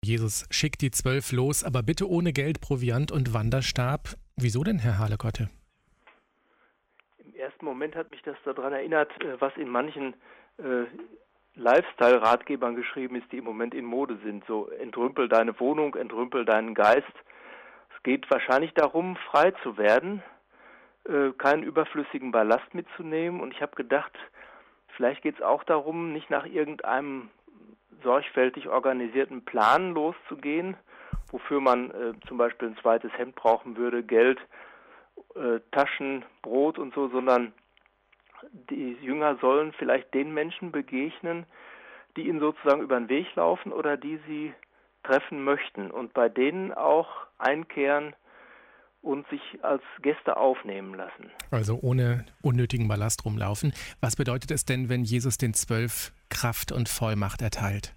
Jesus schickt die 12 los, aber bitte ohne Geld, Proviant und Wanderstab. Wieso denn, Herr Halekotte? Im ersten Moment hat mich das daran erinnert, was in manchen Lifestyle-Ratgebern geschrieben ist, die im Moment in Mode sind. So, entrümpel deine Wohnung, entrümpel deinen Geist. Es geht wahrscheinlich darum, frei zu werden, keinen überflüssigen Ballast mitzunehmen. Und ich habe gedacht, vielleicht geht es auch darum, nicht nach irgendeinem sorgfältig organisierten Plan loszugehen, wofür man zum Beispiel ein zweites Hemd brauchen würde, Geld, Taschen, Brot und so, sondern die Jünger sollen vielleicht den Menschen begegnen, die ihnen sozusagen über den Weg laufen oder die sie treffen möchten und bei denen auch einkehren und sich als Gäste aufnehmen lassen. Also ohne unnötigen Ballast rumlaufen. Was bedeutet es denn, wenn Jesus den 12 Kraft und Vollmacht erteilt?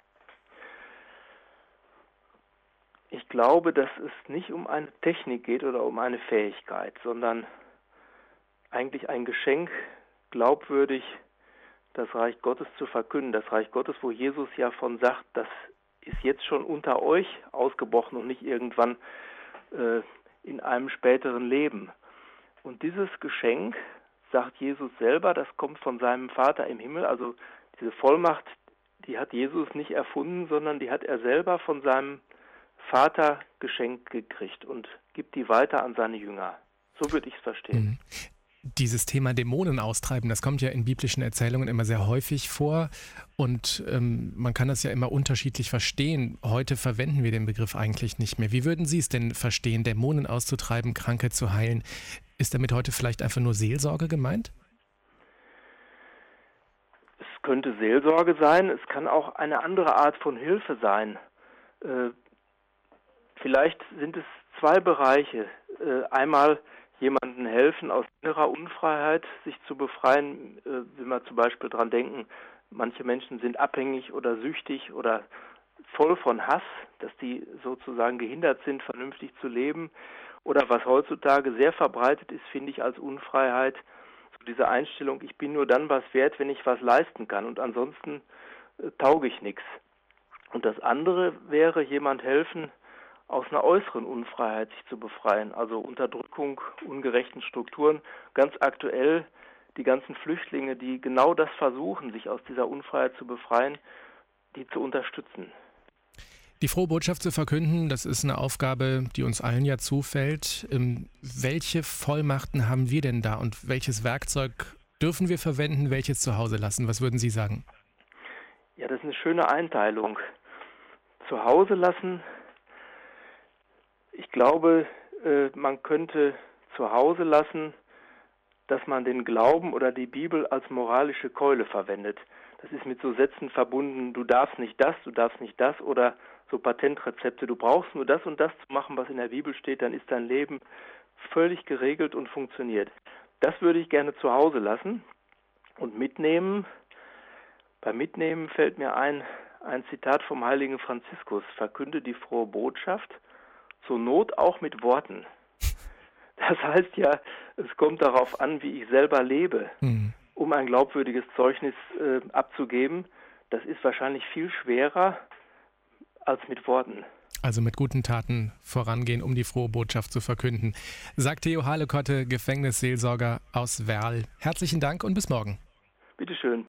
Ich glaube, dass es nicht um eine Technik geht oder um eine Fähigkeit, sondern eigentlich ein Geschenk, glaubwürdig das Reich Gottes zu verkünden. Das Reich Gottes, wo Jesus ja von sagt, das ist jetzt schon unter euch ausgebrochen und nicht irgendwann in einem späteren Leben. Und dieses Geschenk, sagt Jesus selber, das kommt von seinem Vater im Himmel. Also diese Vollmacht, die hat Jesus nicht erfunden, sondern die hat er selber von seinem Vater geschenkt gekriegt und gibt die weiter an seine Jünger. So würde ich es verstehen. Dieses Thema Dämonen austreiben, das kommt ja in biblischen Erzählungen immer sehr häufig vor und man kann das ja immer unterschiedlich verstehen. Heute verwenden wir den Begriff eigentlich nicht mehr. Wie würden Sie es denn verstehen, Dämonen auszutreiben, Kranke zu heilen? Ist damit heute vielleicht einfach nur Seelsorge gemeint? Es könnte Seelsorge sein, es kann auch eine andere Art von Hilfe sein. Vielleicht sind es zwei Bereiche. Einmal jemandem helfen, aus innerer Unfreiheit sich zu befreien, wenn wir zum Beispiel dran denken, manche Menschen sind abhängig oder süchtig oder voll von Hass, dass die sozusagen gehindert sind, vernünftig zu leben. Oder was heutzutage sehr verbreitet ist, finde ich, als Unfreiheit, so diese Einstellung, ich bin nur dann was wert, wenn ich was leisten kann und ansonsten tauge ich nichts. Und das andere wäre, jemand helfen, aus einer äußeren Unfreiheit sich zu befreien, also Unterdrückung, ungerechten Strukturen. Ganz aktuell die ganzen Flüchtlinge, die genau das versuchen, sich aus dieser Unfreiheit zu befreien, die zu unterstützen. Die frohe Botschaft zu verkünden, das ist eine Aufgabe, die uns allen ja zufällt. Welche Vollmachten haben wir denn da und welches Werkzeug dürfen wir verwenden, welches zu Hause lassen? Was würden Sie sagen? Ja, das ist eine schöne Einteilung. Zu Hause lassen. Ich glaube, man könnte zu Hause lassen, dass man den Glauben oder die Bibel als moralische Keule verwendet. Das ist mit so Sätzen verbunden, du darfst nicht das oder so Patentrezepte, du brauchst nur das und das zu machen, was in der Bibel steht, dann ist dein Leben völlig geregelt und funktioniert. Das würde ich gerne zu Hause lassen und mitnehmen. Beim Mitnehmen fällt mir ein Zitat vom heiligen Franziskus, verkünde die frohe Botschaft, zur Not auch mit Worten. Das heißt ja, es kommt darauf an, wie ich selber lebe, um ein glaubwürdiges Zeugnis abzugeben. Das ist wahrscheinlich viel schwerer als mit Worten. Also mit guten Taten vorangehen, um die frohe Botschaft zu verkünden. Sagt Theo Halekotte, Gefängnisseelsorger aus Werl. Herzlichen Dank und bis morgen. Bitteschön.